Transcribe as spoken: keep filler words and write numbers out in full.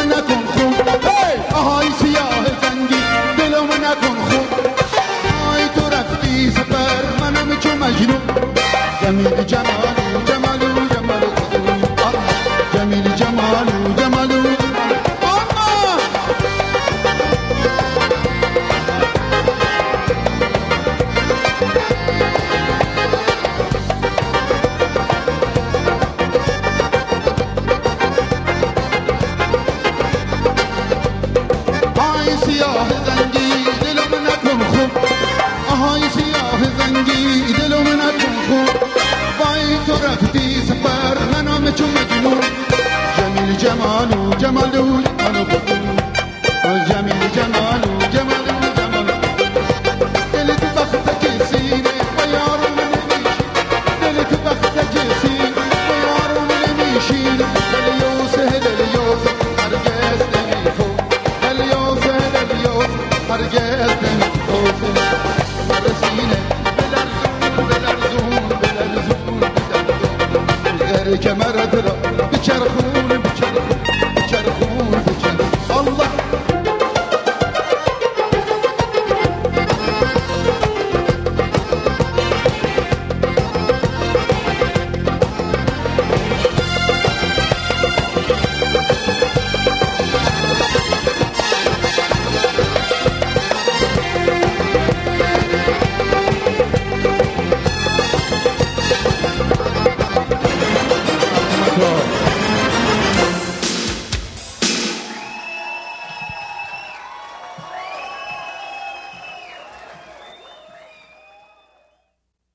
نکن خوب آهای سیاه زنگی دلم نکن خوب آی تو رفتی سفر منم چو مجنون جمیل جمالو جمالو جمالو جمیل جمالو جمالو سیاه زنگی دلم نکن خوب آهای سیاه زنگی دلم نکن خوب وای تو رفتی سفر منم چون مجنون جمیل جمالو جمالو منو بگو جمیل جمالو جمالو جمالو دل تو بخت کسینه و یارم نمیشی دل تو بخت کسینه و یارم نمیشی دل یوسه دل یوسه هرگز